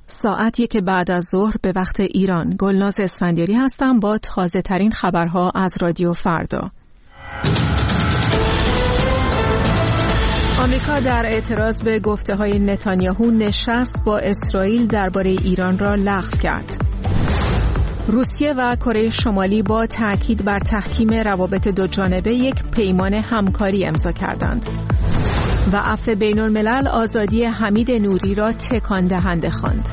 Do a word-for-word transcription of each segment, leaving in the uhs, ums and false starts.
ساعت یک بعد از ظهر به وقت ایران. گلناز اسفندیاری هستم با تازه ترین خبرها از رادیو فردا. آمریکا در اعتراض به گفته‌های نتانیاهو نشست با اسرائیل درباره ایران را لغو کرد. روسیه و کره شمالی با تأکید بر تحکیم روابط دوجانبه یک پیمان همکاری امضا کردند. و عفو بین الملل آزادی حمید نوری را تکان دهنده خواند.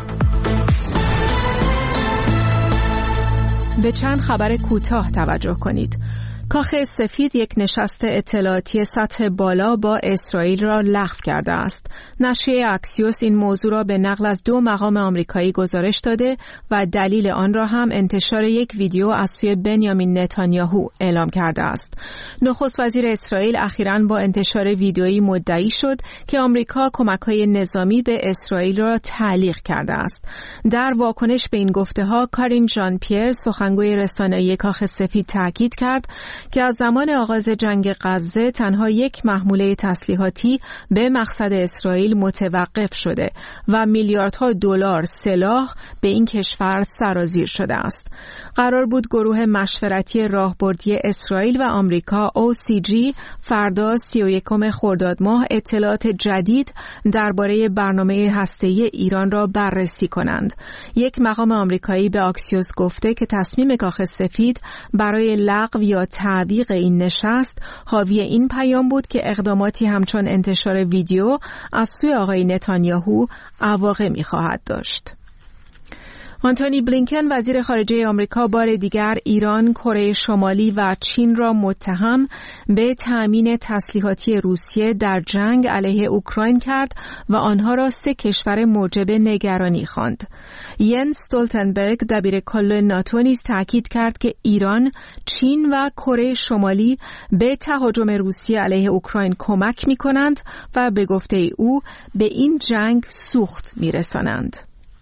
به چند خبر کوتاه توجه کنید. کاخ سفید یک نشست اطلاعاتی سطح بالا با اسرائیل را لغو کرده است. نشریه اکسیوس این موضوع را به نقل از دو مقام آمریکایی گزارش داده و دلیل آن را هم انتشار یک ویدیو از سوی بنیامین نتانیاهو اعلام کرده است. نخست وزیر اسرائیل اخیراً با انتشار ویدیویی مدعی شد که آمریکا کمک‌های نظامی به اسرائیل را تعلیق کرده است. در واکنش به این گفته‌ها کارین ژان پیر سخنگوی رسانه‌ای کاخ سفید تاکید کرد که از زمان آغاز جنگ غزه تنها یک محموله تسلیحاتی به مقصد اسرائیل متوقف شده و میلیاردها دلار سلاح به این کشور سرازیر شده است. قرار بود گروه مشورتی راهبردی اسرائیل و آمریکا او سی جی فردا سی و یکم خرداد ماه اطلاعات جدید درباره برنامه هسته‌ای ایران را بررسی کنند. یک مقام آمریکایی به اکسیوس گفته که تصمیم کاخ سفید برای لغو یا تعویق این نشست حاوی این پیام بود که اقداماتی همچون انتشار ویدیو از سوی آقای نتانیاهو عواقبی خواهد داشت. آنتونی بلینکن وزیر خارجه آمریکا بار دیگر ایران، کره شمالی و چین را متهم به تأمین تسلیحاتی روسیه در جنگ علیه اوکراین کرد و آنها را سه کشور موجب نگرانی خواند. ینس استولتنبرگ دبیرکل ناتو نیز تاکید کرد که ایران، چین و کره شمالی به تهاجم روسیه علیه اوکراین کمک می‌کنند و به گفته او به این جنگ سوخت می‌رسانند.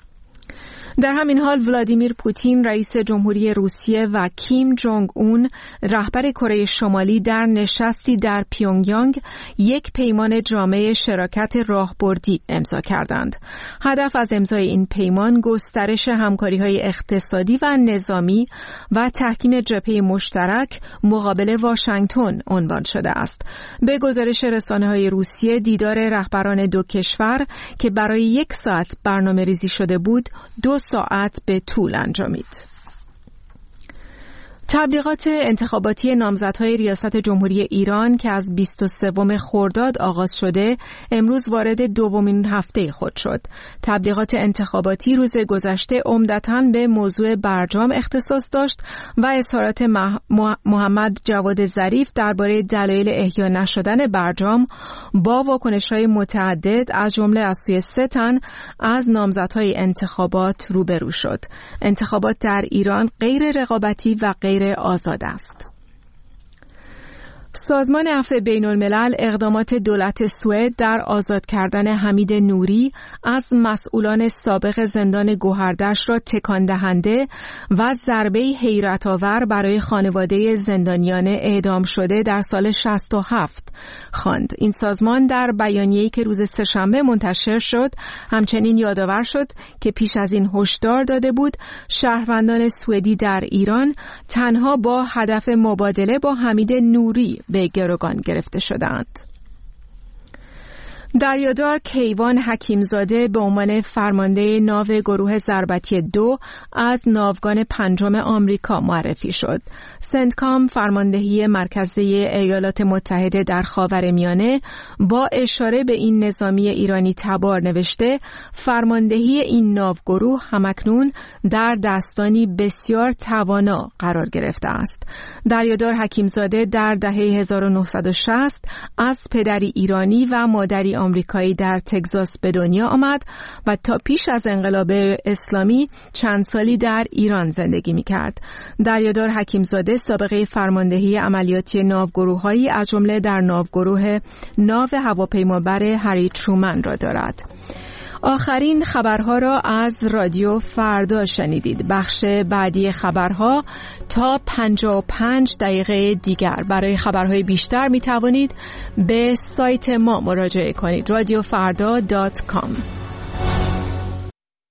در همین حال ولادیمیر پوتین رئیس جمهوری روسیه و کیم جونگ اون رهبر کره شمالی در نشستی در پیونگیانگ یک پیمان جامع شراکت راهبردی امضا کردند. هدف از امضای این پیمان گسترش همکاری‌های اقتصادی و نظامی و تحکیم جبهه مشترک مقابل واشنگتن عنوان شده است. به گزارش رسانه‌های روسیه دیدار رهبران دو کشور که برای یک ساعت برنامه‌ریزی شده بود دو ساعت به طول انجامید. تبلیغات انتخاباتی نامزدهای ریاست جمهوری ایران که از بیست و سوم خرداد آغاز شده امروز وارد دومین هفته خود شد. تبلیغات انتخاباتی روز گذشته عمدتاً به موضوع برجام اختصاص داشت و اظهارات محمد جواد ظریف درباره دلایل احیا نشدن برجام با واکنش‌های متعدد از جمله از سوی سه تن از نامزدهای انتخابات روبرو شد. انتخابات در ایران غیر رقابتی و غیر آزاد است. سازمان عفو بین الملل اقدامات دولت سوئد در آزاد کردن حمید نوری از مسئولان سابق زندان گوهردشت را تکان دهنده و ضربه حیرت آور برای خانواده زندانیان اعدام شده در سال شصت و هفت خواند. این سازمان در بیانیه‌ای که روز سه‌شنبه منتشر شد همچنین یادآور شد که پیش از این هشدار داده بود شهروندان سوئدی در ایران تنها با هدف مبادله با حمید نوری به گروگان گرفته شدند. دریادار کیوان حکیمزاده به عنوان فرمانده ناو گروه ضربتی دو از ناوگان پنجم آمریکا معرفی شد. سنتکام فرماندهی مرکزی ایالات متحده در خاورمیانه با اشاره به این نظامی ایرانی تبار نوشته فرماندهی این ناوگروه همکنون در دستانی بسیار توانا قرار گرفته است. دریادار حکیمزاده در دهه هزار و نهصد و شصت از پدری ایرانی و مادری آمریکایی در تگزاس به دنیا آمد و تا پیش از انقلاب اسلامی چند سالی در ایران زندگی می‌کرد. دریادار حکیمزاده سابقه فرماندهی عملیاتی ناوگروه‌هایی از جمله در ناوگروه ناو هواپیمابر هری ترومن را دارد. آخرین خبرها را از رادیو فردا شنیدید. بخش بعدی خبرها تا پنجاه و پنج دقیقه دیگر. برای خبرهای بیشتر می توانید به سایت ما مراجعه کنید رادیو فردا دات کام.